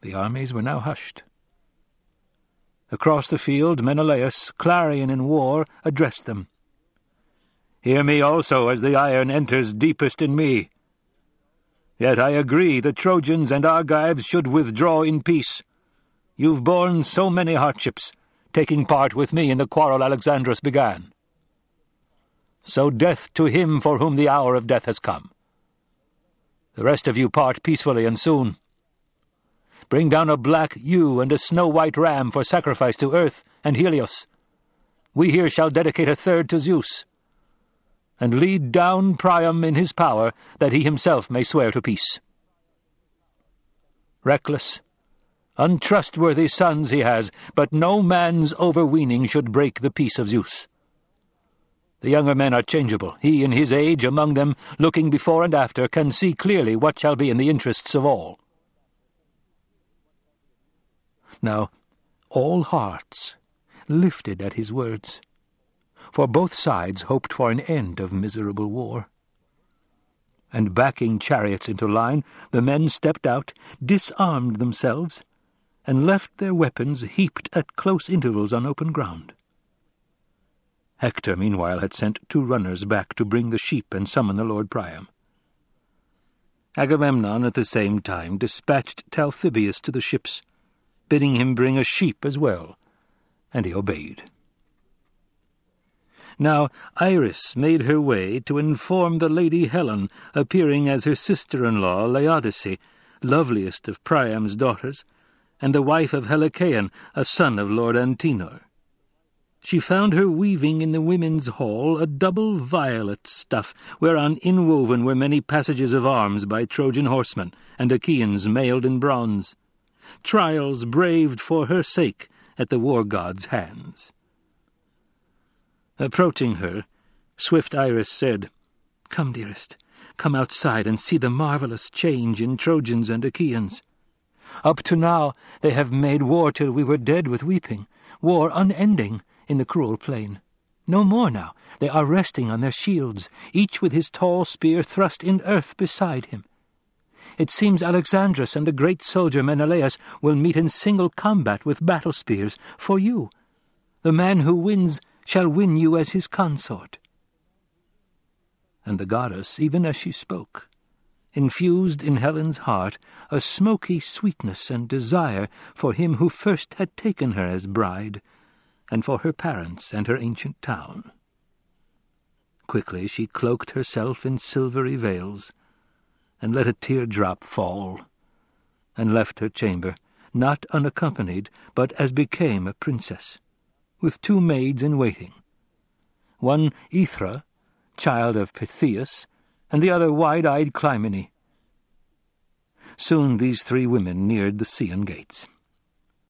The armies were now hushed. Across the field Menelaus, clarion in war, addressed them. "Hear me also as the iron enters deepest in me. Yet I agree the Trojans and Argives should withdraw in peace. You've borne so many hardships, taking part with me in the quarrel Alexandrus began. So death to him for whom the hour of death has come. The rest of you part peacefully and soon. Bring down a black ewe and a snow-white ram for sacrifice to Earth and Helios. We here shall dedicate a third to Zeus, and lead down Priam in his power, that he himself may swear to peace. Reckless, untrustworthy sons he has, but no man's overweening should break the peace of Zeus. The younger men are changeable. He, in his age, among them, looking before and after, can see clearly what shall be in the interests of all." Now all hearts lifted at his words, for both sides hoped for an end of miserable war. And backing chariots into line, the men stepped out, disarmed themselves, and left their weapons heaped at close intervals on open ground. Hector, meanwhile, had sent 2 runners back to bring the sheep and summon the Lord Priam. Agamemnon at the same time dispatched Talthybius to the ships, bidding him bring a sheep as well, and he obeyed. Now Iris made her way to inform the Lady Helen, appearing as her sister-in-law Laodice, loveliest of Priam's daughters, and the wife of Helicaon, a son of Lord Antenor. She found her weaving in the women's hall a double violet stuff, whereon inwoven were many passages of arms by Trojan horsemen, and Achaeans mailed in bronze, trials braved for her sake at the war-god's hands. Approaching her, swift Iris said, "Come, dearest, come outside and see the marvelous change in Trojans and Achaeans. Up to now they have made war till we were dead with weeping, war unending in the cruel plain. No more now, they are resting on their shields, each with his tall spear thrust in earth beside him. It seems Alexandrus and the great soldier Menelaus will meet in single combat with battle-spears for you. The man who wins shall win you as his consort." And the goddess, even as she spoke, infused in Helen's heart a smoky sweetness and desire for him who first had taken her as bride, and for her parents and her ancient town. Quickly she cloaked herself in silvery veils, and let a teardrop fall, and left her chamber, not unaccompanied, but as became a princess, with 2 maids in waiting, one Aethra, child of Pythias, and the other wide-eyed Clymene. Soon these 3 women neared the Scaean gates.